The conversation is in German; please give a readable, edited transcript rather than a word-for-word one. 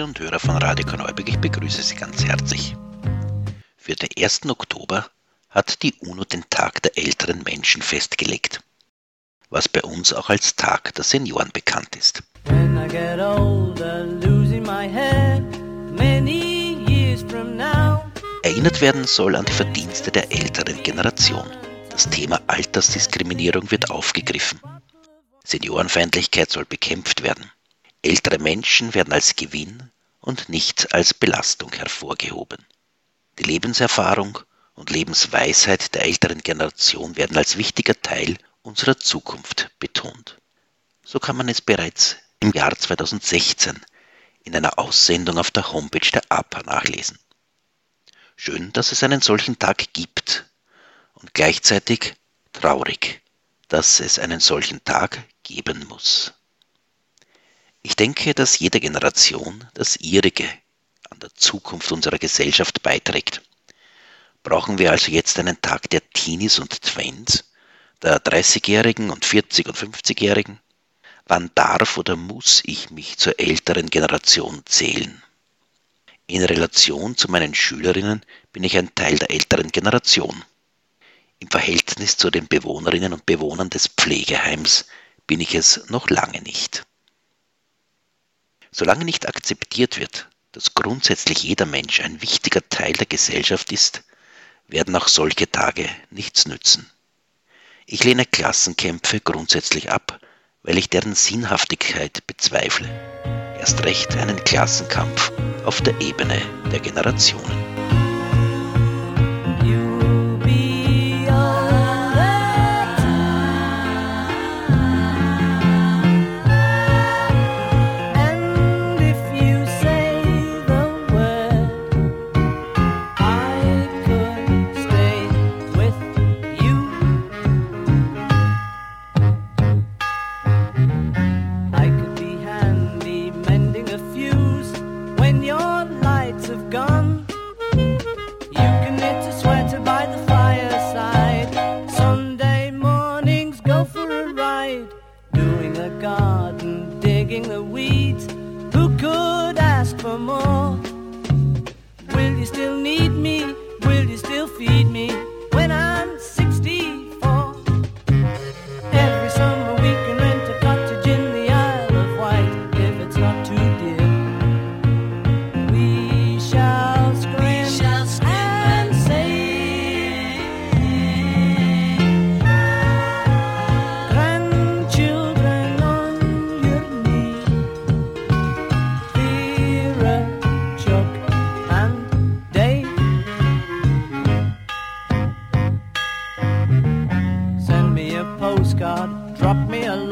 Hörerinnen und Hörer von Radio Korneuburg, ich begrüße Sie ganz herzlich. Für den 1. Oktober hat die UNO den Tag der älteren Menschen festgelegt, was bei uns auch als Tag der Senioren bekannt ist. Erinnert werden soll an die Verdienste der älteren Generation. Das Thema Altersdiskriminierung wird aufgegriffen. Seniorenfeindlichkeit soll bekämpft werden. Ältere Menschen werden als Gewinn und nicht als Belastung hervorgehoben. Die Lebenserfahrung und Lebensweisheit der älteren Generation werden als wichtiger Teil unserer Zukunft betont. So kann man es bereits im Jahr 2016 in einer Aussendung auf der Homepage der APA nachlesen. Schön, dass es einen solchen Tag gibt und gleichzeitig traurig, dass es einen solchen Tag geben muss. Ich denke, dass jede Generation das ihrige an der Zukunft unserer Gesellschaft beiträgt. Brauchen wir also jetzt einen Tag der Teenies und Twins, der 30-Jährigen und 40- und 50-Jährigen? Wann darf oder muss ich mich zur älteren Generation zählen? In Relation zu meinen Schülerinnen bin ich ein Teil der älteren Generation. Im Verhältnis zu den Bewohnerinnen und Bewohnern des Pflegeheims bin ich es noch lange nicht. Solange nicht akzeptiert wird, dass grundsätzlich jeder Mensch ein wichtiger Teil der Gesellschaft ist, werden auch solche Tage nichts nützen. Ich lehne Klassenkämpfe grundsätzlich ab, weil ich deren Sinnhaftigkeit bezweifle. Erst recht einen Klassenkampf auf der Ebene der Generationen. Drop me a